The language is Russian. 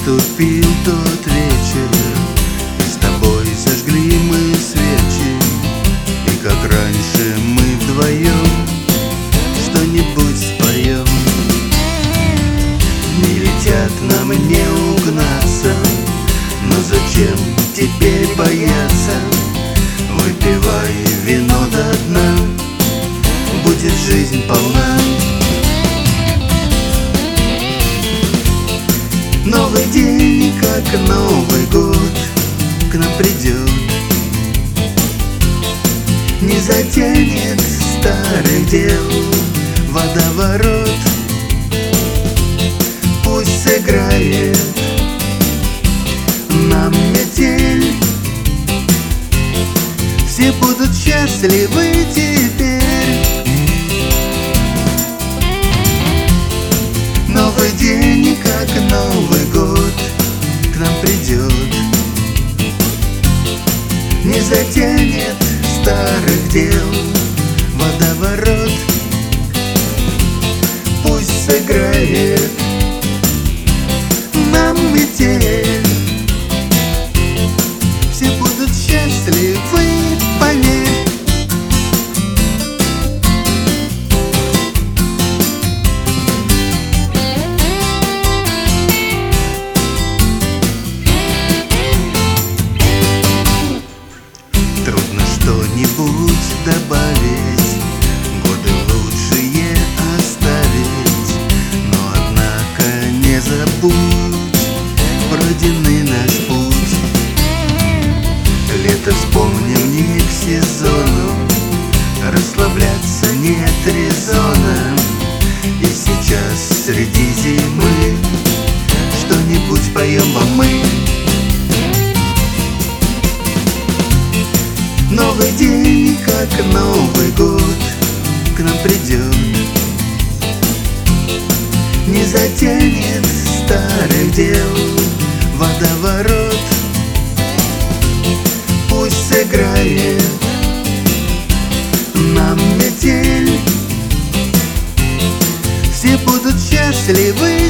Наступил тот вечер, и с тобой зажгли мы свечи, и как раньше мы вдвоем что-нибудь споем. Не летят нам не угнаться, но зачем теперь бояться? Выпивай вино до дна, будет жизнь полна. Новый день, как Новый год, к нам придет, не затянет старых дел водоворот. Пусть сыграет нам метель, все будут счастливы теперь. Новый день, как Новый год, к нам придет, не затянет старых дел водоворот. Пусть сыграет нам метель, все будут счастливы, поверь. Трудно что-нибудь добавить, годы лучшие оставить, но однако не забудь пройденный наш путь. Лето вспомним не к сезону, расслабляться нет резона, и сейчас среди зимы что-нибудь поем вам мы. Новый день, как Новый год, к нам придет, не затянет старых дел водоворот. Пусть сыграет нам метель, все будут счастливы